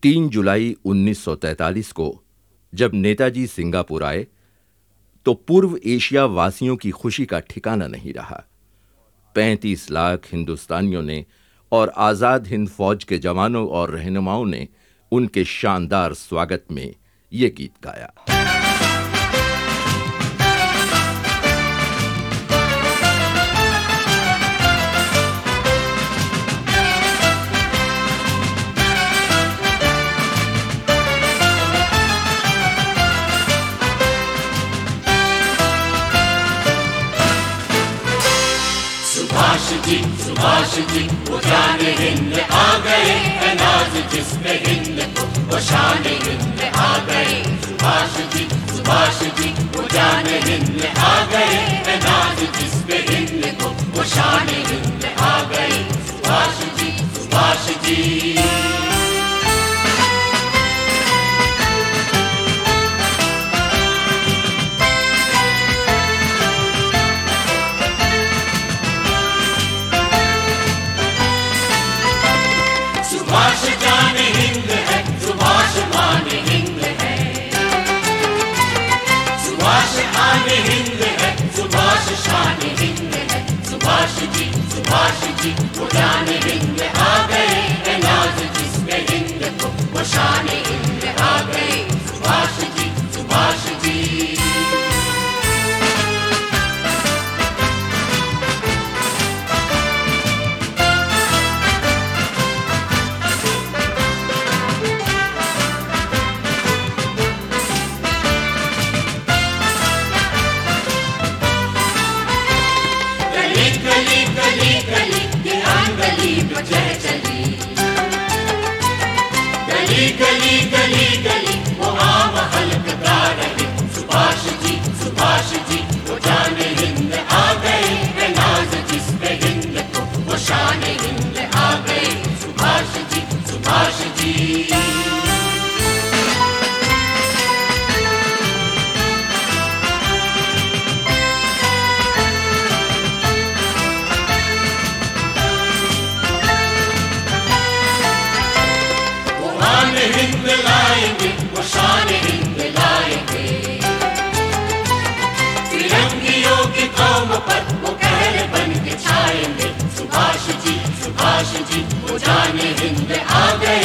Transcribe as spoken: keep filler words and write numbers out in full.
तीन जुलाई उन्नीस सौ तैंतालीस को जब नेताजी सिंगापुर आए तो पूर्व एशिया वासियों की खुशी का ठिकाना नहीं रहा। पैंतीस लाख हिंदुस्तानियों ने और आजाद हिंद फौज के जवानों और रहनुमाओं ने उनके शानदार स्वागत में यह गीत गाया। सुभाष जी सुभाष जी वो जाने हिंद आ गए, नाज जिसमें हिंद को वो शान हिंद आ गए। सुभाष जी सुभाष जी वो जाने हिंद आ गए, नाज जिसमें हिंद को वो शान हिंद आ गए। सुभाष जी सुभाष जी सुभाष जाने हिंद है, सुभाष माने हिंद है। सुभाष आने हिंद है, सुभाष शान हिंद है। सुभाष जी सुभाष जी वो जाने हिंद आ गए, नाज जिसमें हिंद को वो शान हिंद आ गए। सुभाष जी सुभाष जी गली गली गली ये आंगली बजे चली, गली गली गली गली वो आम हल्कता रही। सुभाष जी सुभाष जी वो जाने हिंद आ गए, नाज जिसमें हिंद को वो शान हिंद आ गए। सुभाष जी सुभाष जी हिंद लाएंगे, वो शान हिंद लाएंगे। फिरंगियों की कौम पर वो कहर बन के छाएंगे। सुभाष जी सुभाष जी वो जाने हिंद आ गए,